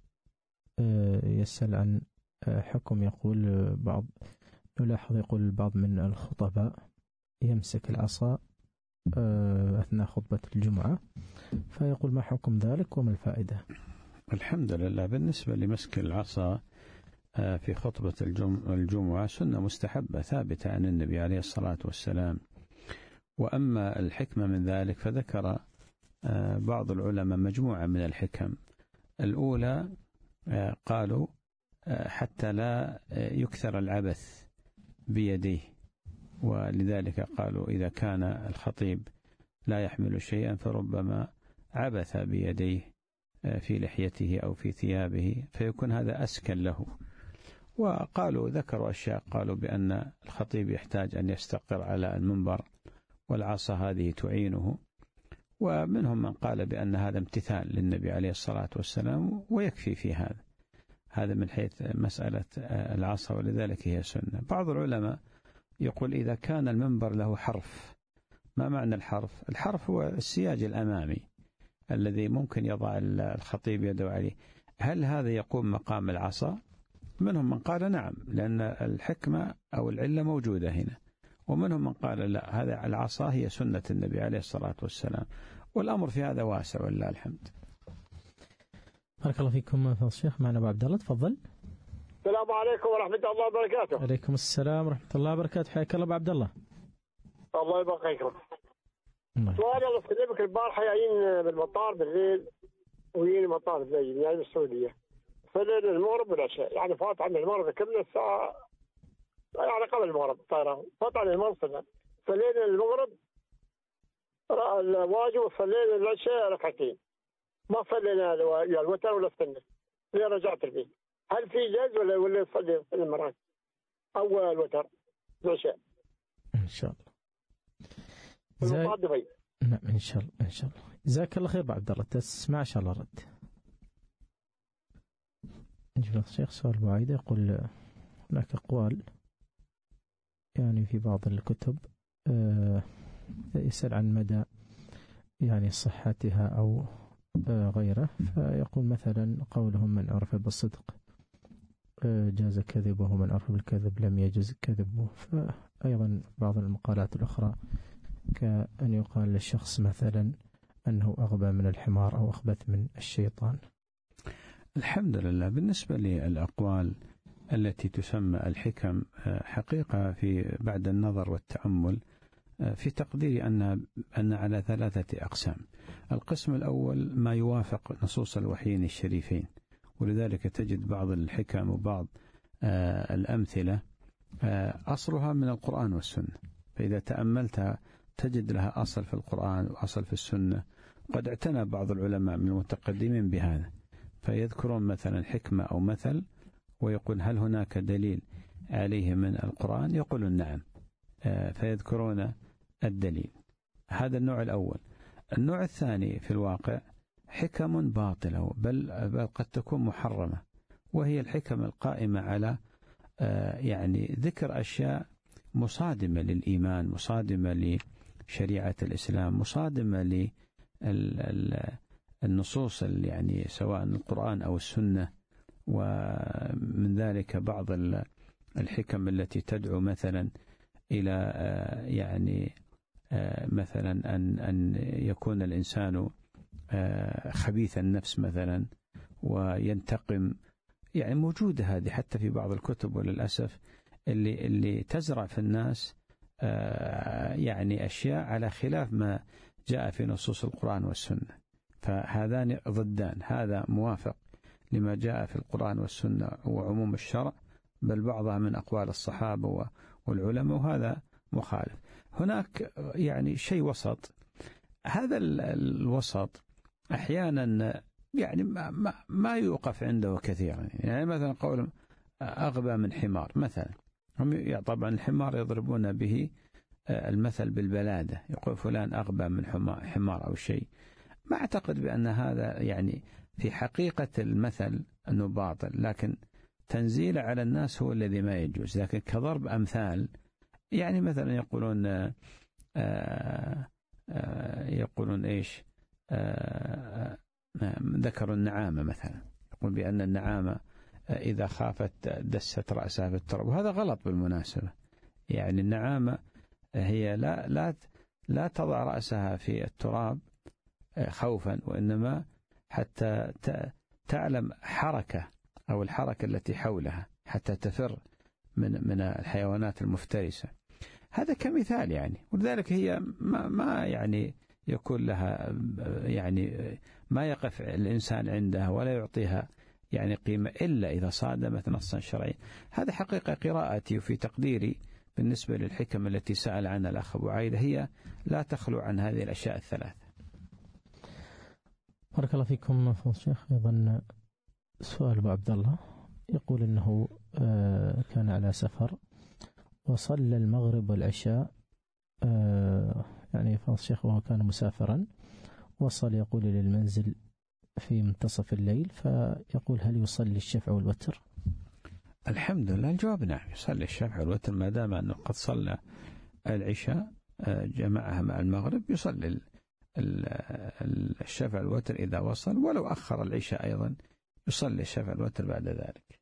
يسأل عن حكم، يقول بعض نلاحظ يقول البعض من الخطباء يمسك العصا أثناء خطبة الجمعة، فيقول ما حكم ذلك وما الفائدة؟ الحمد لله، بالنسبة لمسك العصا في خطبة الجمعة سنة مستحبة ثابتة عن النبي عليه الصلاة والسلام. وأما الحكمة من ذلك فذكر بعض العلماء مجموعة من الحكم. الأولى قالوا حتى لا يكثر العبث بيديه، ولذلك قالوا إذا كان الخطيب لا يحمل شيئا فربما عبث بيديه في لحيته أو في ثيابه فيكون هذا أسكن له. وقالوا ذكروا أشياء، قالوا بأن الخطيب يحتاج أن يستقر على المنبر والعصا هذه تعينه، ومنهم من قال بأن هذا امتثال للنبي عليه الصلاة والسلام ويكفي في هذا هذا من حيث مسألة العصا، ولذلك هي سنة. بعض العلماء يقول إذا كان المنبر له حرف. ما معنى الحرف؟ الحرف هو السياج الأمامي الذي ممكن يضع الخطيب يده عليه، هل هذا يقوم مقام العصا؟ منهم من قال نعم، لأن الحكمة أو العلة موجودة هنا. ومنهم من قال لا، هذا العصا هي سنة النبي عليه الصلاة والسلام، والأمر في هذا واسع ولله الحمد. بارك الله فيكم فضل الشيخ. معنا أبو عبد الله، تفضل. السلام عليكم ورحمة الله وبركاته. عليكم السلام ورحمة الله وبركاته. حياك الله أبو عبد الله. الله يبقيكم. سؤالي الله يسلمك، البارحة جايين بالمطار بالليل ويجيني المطار بالليل يعني بالسعودية، فليل المغرب والعشاء، يعني فات عن المغرب كملنا الساعة يعني قبل المغرب الطيران، فات عن المنصب فليل المغرب الواجب وصلينا العشاء ركعتين، ما صلينا الوتر ولا السنة. ليه رجعت البيت؟ هل في جاز ولا ولا يصلي المرات أول الوتر العشاء؟ إن شاء الله. زي... نعم إن شاء الله إن شاء الله. جزاك الله خير أبو عبد الله. تسمع إن شاء الله رد. نجي الشيخ سؤال بعيد، يقول هناك أقوال يعني في بعض الكتب يسأل عن مدى يعني صحتها أو غيره، فيقول مثلا قولهم من عرف بالصدق جاز كذبه ومن عرف بالكذب لم يجز كذبه. فأيضا بعض المقالات الأخرى كأن يقال للشخص مثلا أنه أغبى من الحمار أو أخبث من الشيطان. الحمد لله، بالنسبة للأقوال التي تسمى الحكم حقيقة في بعد النظر والتأمل في تقديري أن أن على ثلاثة أقسام. القسم الأول ما يوافق نصوص الوحيين الشريفين، ولذلك تجد بعض الحكم وبعض الأمثلة أصلها من القرآن والسنة، فإذا تأملتها تجد لها أصل في القرآن وأصل في السنة. قد اعتنى بعض العلماء من المتقدمين بهذا، فيذكرون مثلا حكمة أو مثل ويقول هل هناك دليل عليه من القرآن؟ يقولون نعم، فيذكرون الدليل. هذا النوع الأول. النوع الثاني في الواقع حكم باطلة بل, بل قد تكون محرمة، وهي الحكم القائمة على يعني ذكر أشياء مصادمة للإيمان، مصادمة لشريعة الإسلام، مصادمة النصوص يعني سواء القرآن أو السنة، ومن ذلك بعض الحكم التي تدعو مثلا إلى يعني مثلا أن أن يكون الإنسان خبيث النفس مثلا وينتقم، يعني موجودة هذه حتى في بعض الكتب، وللأسف اللي اللي تزرع في الناس يعني أشياء على خلاف ما جاء في نصوص القرآن والسنة. فهذان ضدان، هذا موافق لما جاء في القرآن والسنة وعموم الشرع، بل بعضها من أقوال الصحابة والعلماء، وهذا مخالف. هناك يعني شيء وسط، هذا الوسط أحيانا يعني ما, ما يوقف عنده كثيرا. يعني مثلا قول أغبى من حمار مثلا، هم طبعا الحمار يضربون به المثل بالبلادة، يقول فلان أغبى من حمار أو شيء. ما أعتقد بأن هذا يعني في حقيقة المثل أنه باطل، لكن تنزيله على الناس هو الذي ما يجوز. لكن كضرب أمثال، يعني مثلا يقولون آآ آآ يقولون إيش ذكروا النعامة مثلا، يقول بأن النعامة إذا خافت دست رأسها في التراب، وهذا غلط بالمناسبة. يعني النعامة هي لا لا لا تضع رأسها في التراب خوفا، وإنما حتى تعلم حركة أو الحركة التي حولها حتى تفر من من الحيوانات المفترسة. هذا كمثال يعني، ولذلك هي ما ما يعني يكون لها يعني ما يقف الإنسان عندها ولا يعطيها يعني قيمة إلا إذا صادمت نصا شرعيا. هذا حقيقة قراءتي وفي تقديري بالنسبة للحكم التي سأل عنها الأخ أبو عايدة، هي لا تخلو عن هذه الأشياء الثلاثة. بارك الله فيكم فضيلة الشيخ. أيضا سؤال أبو عبد الله يقول أنه كان على سفر وصلى المغرب والعشاء، يعني فضيلة الشيخ وهو كان مسافرا، وصل يقول للمنزل في منتصف الليل، فيقول هل يصلي الشفع والوتر؟ الحمد لله، الجواب نعم، يصلي الشفع والوتر ما دام أنه قد صلى العشاء جمعها مع المغرب، يصلي الشفع والوتر إذا وصل، ولو أخر العشاء أيضا يصلي الشفع والوتر بعد ذلك.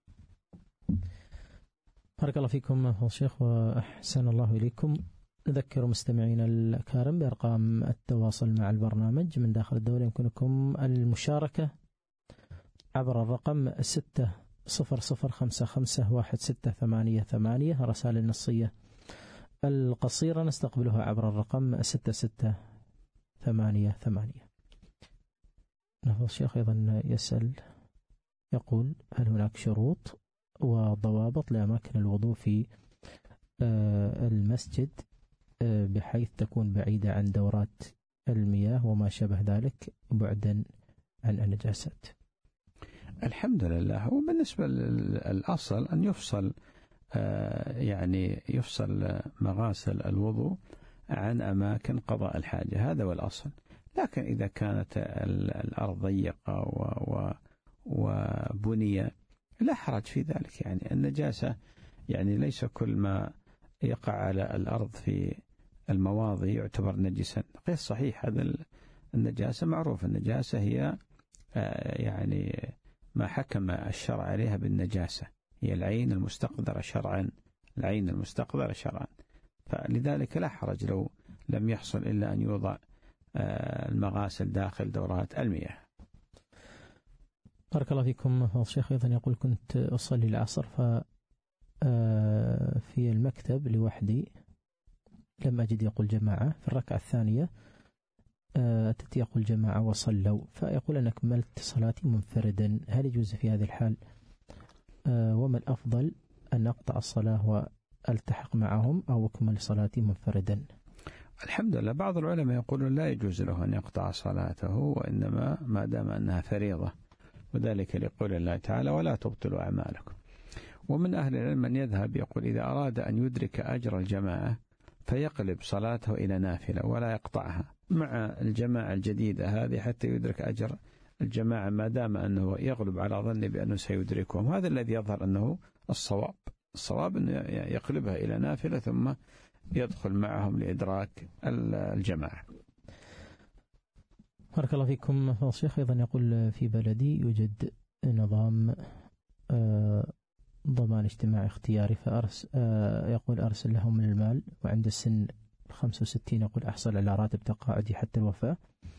بارك الله فيكم فضيلة الشيخ وأحسن الله إليكم. نذكر مستمعينا الكرام بأرقام التواصل مع البرنامج من داخل الدولة. يمكنكم المشاركة عبر الرقم ستة صفر صفر خمسة خمسة واحد ستة ثمانية ثمانية. رسائل النصية القصيرة نستقبلها عبر الرقم ستة ستة ثمانية ثمانية. فضيلة الشيخ أيضا يسأل يقول هل هناك شروط وضوابط لأماكن الوضوء في المسجد بحيث تكون بعيدة عن دورات المياه وما شابه ذلك بعدا عن النجاسات؟ الحمد لله. وبالنسبة للأصل أن يفصل يعني يفصل مغاسل الوضوء عن أماكن قضاء الحاجة، هذا هو الأصل. لكن إذا كانت الأرض ضيقة وبنية لا حرج في ذلك. يعني النجاسة يعني ليس كل ما يقع على الأرض في المواضع يعتبر نجسا، غير صحيح. هذا النجاسة معروف، النجاسة هي يعني ما حكم الشرع عليها بالنجاسة، هي العين المستقذرة شرعا، العين المستقذرة شرعا. فلذلك لا حرج لو لم يحصل إلا أن يوضع المغاسل داخل دورات المياه. بارك الله فيكم فضيلة الشيخ. أيضا يقول كنت أصلي العصر ف في المكتب لوحدي لم أجد يقول جماعة، في الركعة الثانية أتت يقول جماعة وصلوا، فيقول أنا كملت صلاتي منفردا، هل يجوز في هذه الحال؟ وما الأفضل أن أقطع الصلاة وألتحق معهم أو أكمل صلاتي منفردا؟ الحمد لله. بعض العلماء يقولون لا يجوز له أن يقطع صلاته، وإنما ما دام أنها فريضة، وذلك لقول الله تعالى ولا تبطلوا أعمالكم. ومن أهل العلم من يذهب يقول إذا أراد أن يدرك أجر الجماعة فيقلب صلاته إلى نافلة ولا يقطعها مع الجماعة الجديدة هذه حتى يدرك أجر الجماعة، ما دام أنه يغلب على ظنه بأنه سيدركهم. هذا الذي يظهر أنه الصواب. الصواب أنه يقلبها إلى نافلة ثم يدخل معهم لإدراك الجماعة. بارك الله فيكم. الشيخ أيضا يقول في بلدي يوجد نظام ضمان اجتماعي اختياري، فأرس يقول أرسل لهم المال، وعند السن خمسة وستين يقول أحصل على راتب تقاعدي حتى الوفاة،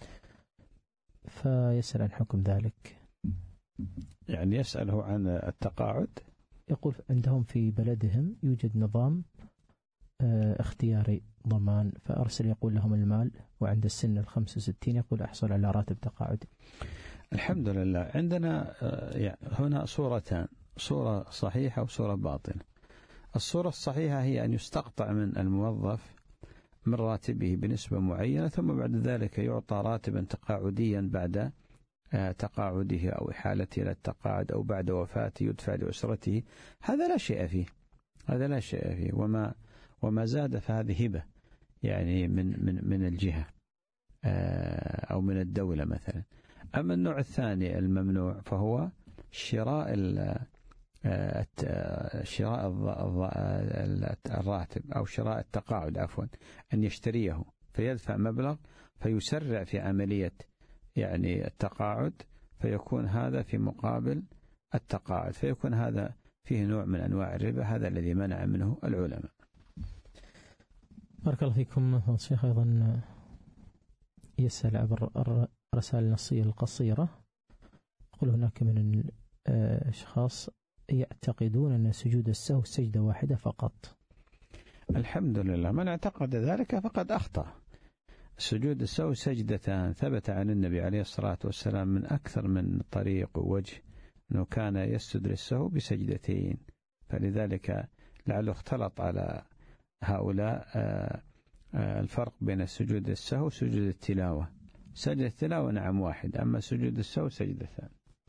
فيسأل عن حكم ذلك. يعني يسأله عن التقاعد. يقول عندهم في بلدهم يوجد نظام اختياري ضمان، فأرسل يقول لهم المال، وعند السن الخمسة وستين يقول أحصل على راتب تقاعدي. الحمد لله. عندنا يعني هنا صورتان، صورة صحيحة وصورة باطلة. الصورة الصحيحة هي أن يستقطع من الموظف من راتبه بنسبة معينة، ثم بعد ذلك يعطى راتبا تقاعديا بعد تقاعده أو إحالته إلى التقاعد، أو بعد وفاته يدفع لأسرته. هذا لا شيء فيه، هذا لا شيء فيه. وما وما زاد فهذه هبة يعني من من من الجهة أو من الدولة مثلا. أما النوع الثاني الممنوع فهو شراء شراء الراتب أو شراء التقاعد عفوا، أن يشتريه فيدفع مبلغ فيسرع في عملية يعني التقاعد، فيكون هذا في مقابل التقاعد، فيكون هذا فيه نوع من أنواع الربا، هذا الذي منع منه العلماء. بارك الله فيكم. الشيخ أيضا يسأل عبر الرسائل النصية القصيرة، يقول هناك من الأشخاص يعتقدون أن سجود السهو سجدة واحدة فقط. الحمد لله، من اعتقد ذلك فقد أخطأ. سجود السهو سجدتان، ثبت عن النبي عليه الصلاة والسلام من أكثر من طريق ووجه أنه كان يسجد للسهو بسجدتين، فلذلك لعله اختلط على هؤلاء الفرق بين السجود السهو وسجود التلاوة. سجد التلاوة نعم واحد، أما سجود السهو سجدتان.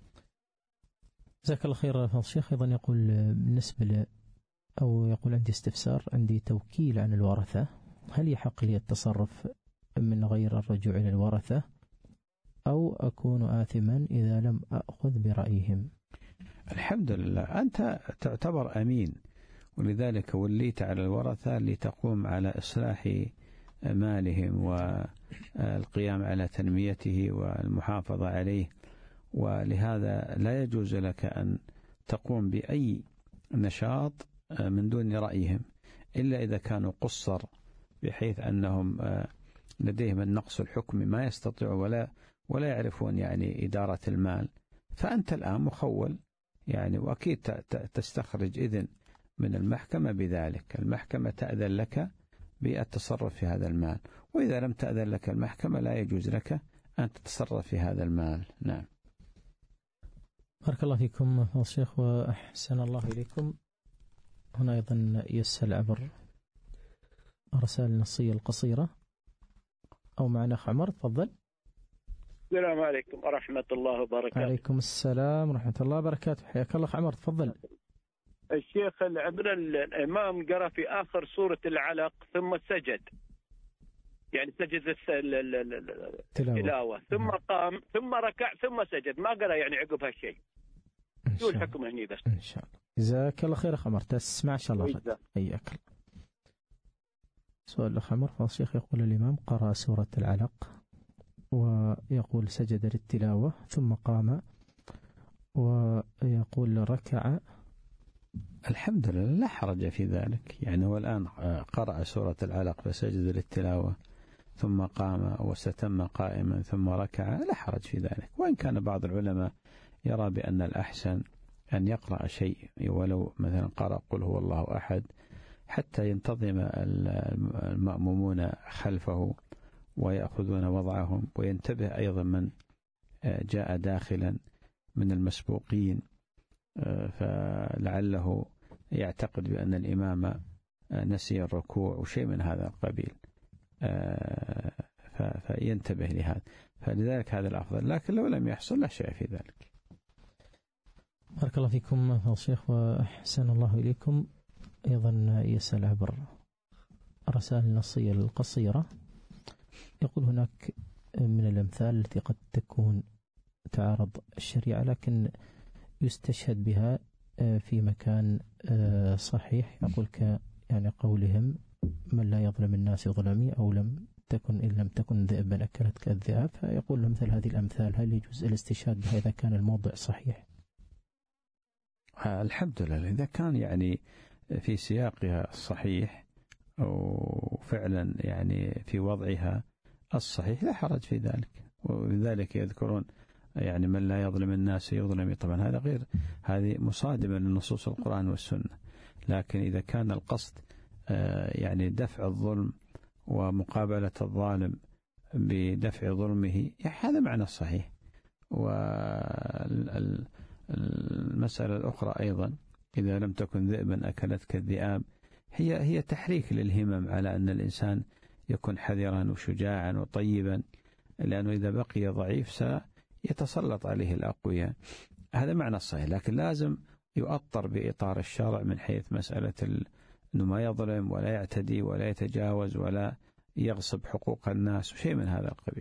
جزاك الله خير. الشيخ أيضا يقول بالنسبة ل أو يقول عندي استفسار، عندي توكيل عن الورثة، هل يحق لي التصرف من غير الرجوع إلى الورثة، أو أكون آثما إذا لم أخذ برأيهم؟ الحمد لله، أنت تعتبر أمين، ولذلك وليت على الورثة لتقوم على إصلاح مالهم والقيام على تنميته والمحافظة عليه، ولهذا لا يجوز لك أن تقوم بأي نشاط من دون رأيهم، إلا إذا كانوا قصر بحيث أنهم لديهم النقص الحكمي ما يستطيعوا ولا ولا يعرفون يعني إدارة المال، فأنت الآن مخول يعني، وأكيد تستخرج إذن من المحكمة بذلك. المحكمة تأذن لك بالتصرف في هذا المال، وإذا لم تأذن لك المحكمة لا يجوز لك أن تتصرف في هذا المال. نعم. بارك الله فيكم الشيخ وأحسن الله إليكم. هنا أيضا يسأل عبر الرسائل النصية القصيرة، أو معنا أخ عمر، تفضل. السلام عليكم ورحمة الله وبركاته. عليكم السلام ورحمة الله وبركاته، حياك الله أخ عمر، تفضل. الشيخ العبر الإمام قرأ في آخر سورة العلق ثم سجد، يعني سجد التلاوة، ثم قام ثم ركع ثم سجد، ما قرأ يعني عقب هالشيء. شو الحكم هني بس؟ إن شاء الله. جزاك الله خير أخ عمر، تسمع إن شاء الله. حياك الله. سؤال الأخ عمر، فالشيخ يقول الإمام قرأ سورة العلق ويقول سجد للتلاوة ثم قام ويقول ركع. الحمد لله، لا حرج في ذلك، يعني هو الآن قرأ سورة العلق فسجد للتلاوة ثم قام واستتم قائما ثم ركع، لا حرج في ذلك. وإن كان بعض العلماء يرى بأن الأحسن أن يقرأ شيء، ولو مثلا قرأ قل هو الله أحد، حتى ينتظم المأمومون خلفه ويأخذون وضعهم، وينتبه أيضا من جاء داخلا من المسبوقين، فلعله يعتقد بأن الإمام نسي الركوع وشيء من هذا القبيل، فينتبه لهذا، فلذلك هذا الأفضل. لكن لو لم يحصل لا شيء في ذلك. بارك الله فيكم الشيخ وأحسن الله إليكم. أيضا يسأل عبر الرسائل النصية القصيرة، يقول هناك من الأمثال التي قد تكون تعارض الشريعة لكن يستشهد بها في مكان صحيح، يقول ك يعني قولهم من لا يظلم الناس ظلمي، أو لم تكن إن لم تكن ذئبا أكلتك الذئاب. فيقول له مثل هذه الأمثال هل يجوز الاستشهاد بها إذا كان الموضع صحيح؟ الحمد لله، إذا كان يعني في سياقها الصحيح وفعلا يعني في وضعها الصحيح لا حرج في ذلك. ولذلك يذكرون يعني من لا يظلم الناس يظلم، طبعا هذا غير، هذه مصادمة لنصوص القرآن والسنة. لكن إذا كان القصد يعني دفع الظلم ومقابلة الظالم بدفع ظلمه، يعني هذا معنى الصحيح. والمسألة الأخرى أيضا إذا لم تكن ذئبا أكلتك الذئاب، هي هي تحريك للهمم على أن الإنسان يكون حذرا وشجاعا وطيبا، لأنه إذا بقي ضعيف سيتسلط عليه الأقوياء. هذا معنى الصحيح، لكن لازم يؤطر بإطار الشرع من حيث مسألة أنه ما يظلم ولا يعتدي ولا يتجاوز ولا يغصب حقوق الناس وشيء من هذا القبيل.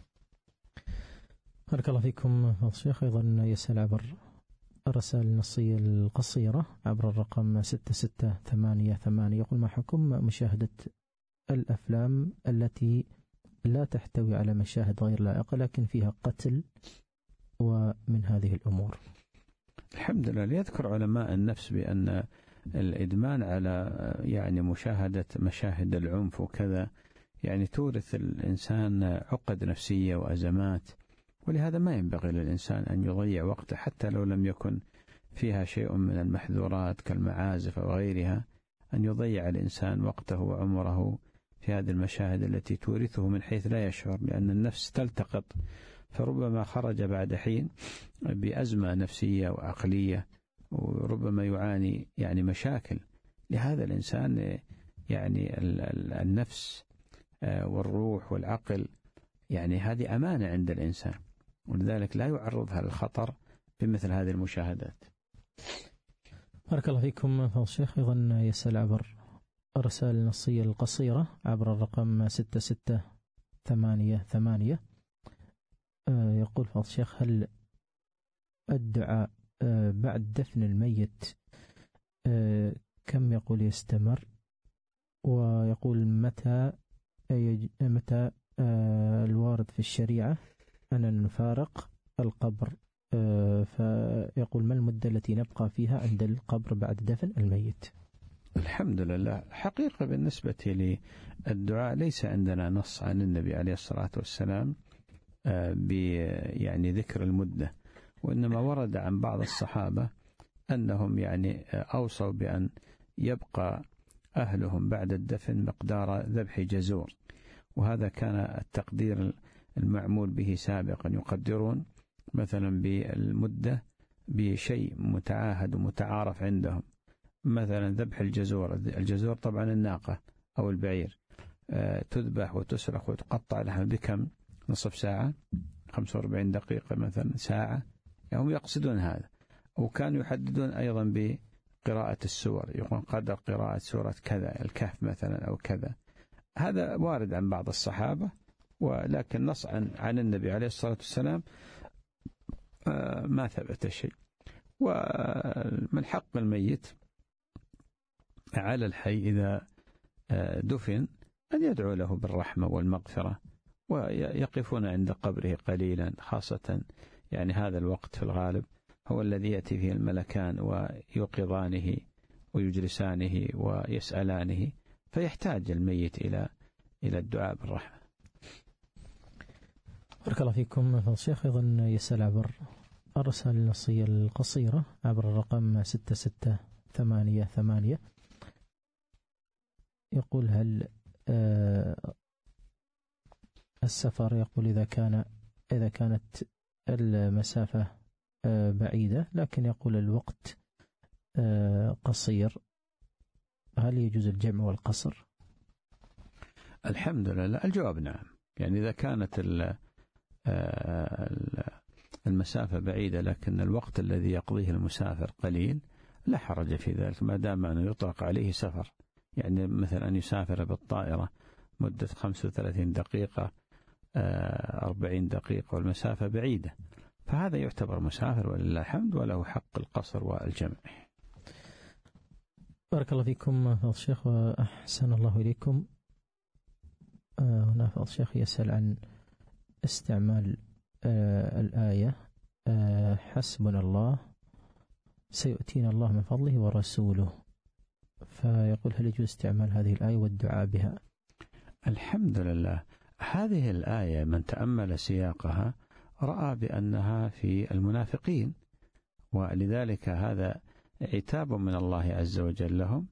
بارك الله فيكم فضل الشيخ. أيضا يسأل عبر الرسائل النصية القصيرة عبر الرقم ستة ستة ثمانية ثمانية، يقول ما حكم مشاهدة الأفلام التي لا تحتوي على مشاهد غير لائقة لكن فيها قتل ومن هذه الأمور؟ الحمد لله، يذكر علماء النفس بأن الإدمان على يعني مشاهدة مشاهد العنف وكذا يعني تورث الإنسان عقد نفسية وأزمات، ولهذا ما ينبغي للإنسان أن يضيع وقته حتى لو لم يكن فيها شيء من المحذورات كالمعازف أو غيرها، أن يضيع الإنسان وقته وعمره في هذه المشاهد التي تورثه من حيث لا يشعر، لأن النفس تلتقط، فربما خرج بعد حين بأزمة نفسية وعقلية، وربما يعاني يعني مشاكل. لهذا الإنسان يعني النفس والروح والعقل يعني هذه أمانة عند الإنسان، ولذلك لا يعرضها للخطر بمثل هذه المشاهدات. بارك الله فيكم فضل الشيخ. أيضا يسأل عبر الرسائل النصية القصيرة عبر الرقم ستة ستة ثمانية ثمانية، يقول فضل الشيخ هل الدعاء بعد دفن الميت كم يقول يستمر؟ ويقول متى متى الوارد في الشريعة أن نفارق القبر، فيقول ما المدة التي نبقى فيها عند القبر بعد دفن الميت؟ الحمد لله، حقيقة بالنسبة للدعاء ليس عندنا نص عن النبي عليه الصلاة والسلام يعني ذكر المدة، وإنما ورد عن بعض الصحابة أنهم يعني أوصوا بأن يبقى أهلهم بعد الدفن مقدار ذبح جزور، وهذا كان التقدير المعمول به سابقا، يقدرون مثلا بالمدة بشيء متعاهد ومتعارف عندهم، مثلا ذبح الجزور، الجزور طبعا الناقة أو البعير تذبح وتسرخ وتقطع لحم بكم؟ نصف ساعة، خمسة وأربعين دقيقة مثلا، ساعة، يعني هم يقصدون هذا. وكانوا يحددون أيضا بقراءة السور، يقول قدر قراءة سورة كذا، الكهف مثلا أو كذا. هذا وارد عن بعض الصحابة، ولكن نص عن, عن النبي عليه الصلاة والسلام ما ثبت شيء. ومن حق الميت على الحي إذا دفن أن يدعو له بالرحمة والمغفرة، ويقفون عند قبره قليلا، خاصة يعني هذا الوقت في الغالب هو الذي يأتي فيه الملكان ويوقظانه ويجلسانه ويسألانه، فيحتاج الميت إلى إلى الدعاء بالرحمة. بارك الله فيكم فضل الشيخ. أيضا يسأل عبر الرسائل النصية القصيرة عبر الرقم ستة ستة ثمانية ثمانية، يقول هل آه السفر، يقول إذا كان إذا كانت المسافة آه بعيدة لكن يقول الوقت آه قصير، هل يجوز الجمع والقصر؟ الحمد لله، الجواب نعم. يعني إذا كانت المسافة بعيدة لكن الوقت الذي يقضيه المسافر قليل لا حرج في ذلك، ما دام أنه يطلق عليه سفر. يعني مثلا أن يسافر بالطائرة مدة خمسة وثلاثين دقيقة، أربعين دقيقة، والمسافة بعيدة، فهذا يعتبر مسافر ولله الحمد، وله حق القصر والجمع. بارك الله فيكم فضل الشيخ وأحسن الله إليكم. هنا فضل الشيخ يسأل عن استعمال آه الآية آه حسبنا الله سيؤتينا الله من فضله ورسوله، فيقول هل يجوز استعمال هذه الآية والدعاء بها؟ الحمد لله، هذه الآية من تأمل سياقها رأى بأنها في المنافقين، ولذلك هذا عتاب من الله عز وجل لهم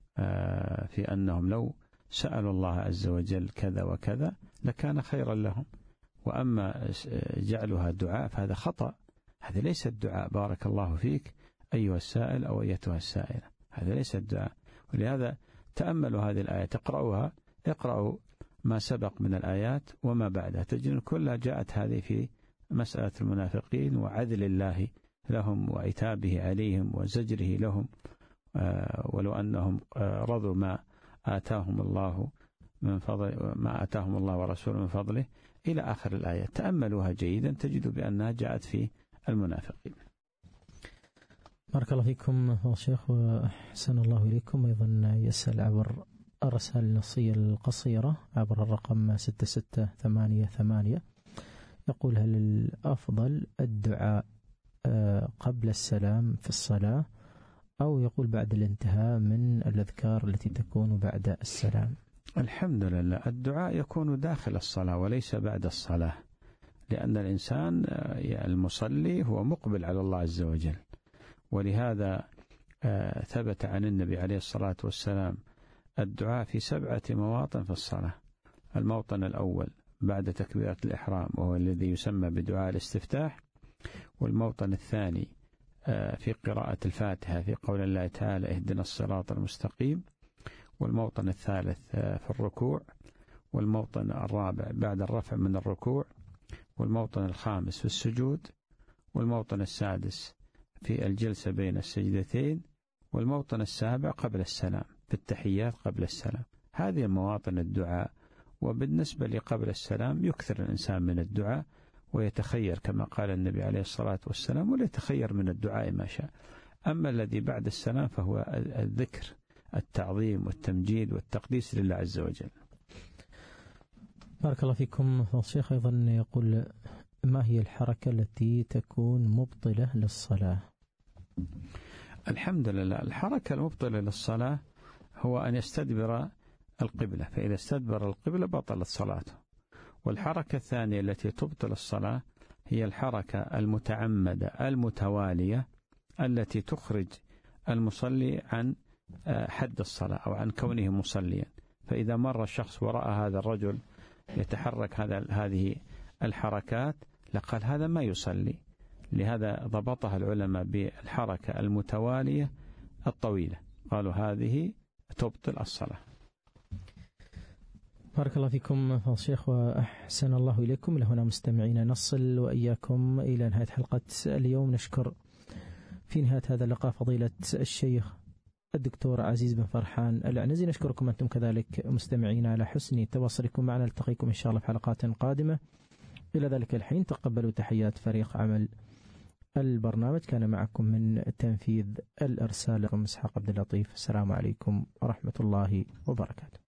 في أنهم لو سألوا الله عز وجل كذا وكذا لكان خيرا لهم، وأما جعلها دعاء فهذا خطأ. هذا ليس الدعاء بارك الله فيك أيها السائل أو أيتها السائلة، هذا ليس الدعاء. ولهذا تأملوا هذه الآية، تقرأوها، اقرأوا ما سبق من الآيات وما بعدها، تجدون كلها جاءت هذه في مسألة المنافقين وعدل الله لهم وعتابه عليهم وزجره لهم، ولو أنهم رضوا ما آتاهم الله من فضل ما آتاهم الله ورسوله من فضله إلى آخر الآية. تأملوها جيدا تجدوا بأنها جاءت في المنافقين. بارك الله فيكم فضل الشيخ وأحسن الله إليكم. أيضا يسأل عبر الرسائل النصية القصيرة عبر الرقم ستة ستة ثمانية ثمانية، يقول هل الأفضل الدعاء قبل السلام في الصلاة أو يقول بعد الانتهاء من الأذكار التي تكون بعد السلام؟ الحمد لله، الدعاء يكون داخل الصلاة وليس بعد الصلاة، لأن الإنسان المصلي هو مقبل على الله عز وجل، ولهذا ثبت عن النبي عليه الصلاة والسلام الدعاء في سبعة مواطن في الصلاة. الموطن الأول بعد تكبيرة الإحرام وهو الذي يسمى بدعاء الاستفتاح، والموطن الثاني في قراءة الفاتحة في قول الله تعالى اهدنا الصراط المستقيم، والموطن الثالث في الركوع، والموطن الرابع بعد الرفع من الركوع، والموطن الخامس في السجود، والموطن السادس في الجلسة بين السجدتين، والموطن السابع قبل السلام في التحيات قبل السلام. هذه مواطن الدعاء. وبالنسبة لقبل السلام يكثر الإنسان من الدعاء ويتخير كما قال النبي عليه الصلاة والسلام، وليتخير من الدعاء ما شاء. أما الذي بعد السلام فهو الذكر، التعظيم والتمجيد والتقديس لله عز وجل. بارك الله فيكم فضل الشيخ. أيضا يقول ما هي الحركة التي تكون مبطلة للصلاة؟ الحمد لله، الحركة المبطلة للصلاة هو أن يستدبر القبلة، فإذا استدبر القبلة بطلت صلاته. والحركة الثانية التي تبطل الصلاة هي الحركة المتعمدة المتوالية التي تخرج المصلي عن حد الصلاة أو عن كونه مصليا. فإذا مر الشخص وراء هذا الرجل يتحرك هذا هذه الحركات لقال هذا ما يصلي. لهذا ضبطها العلماء بالحركة المتوالية الطويلة، قالوا هذه تبطل الصلاة. بارك الله فيكم فضل الشيخ وأحسن الله إليكم. لهنا مستمعين نصل وإياكم إلى نهاية حلقة اليوم. نشكر في نهاية هذا اللقاء فضيلة الشيخ الدكتور عزيز بن فرحان العنزي. نشكركم أنتم كذلك مستمعين على حسن تواصلكم معنا. نلتقيكم إن شاء الله في حلقات قادمة. إلى ذلك الحين تقبلوا تحيات فريق عمل البرنامج. كان معكم من تنفيذ الإرسال إسحاق عبد اللطيف. السلام عليكم ورحمة الله وبركاته.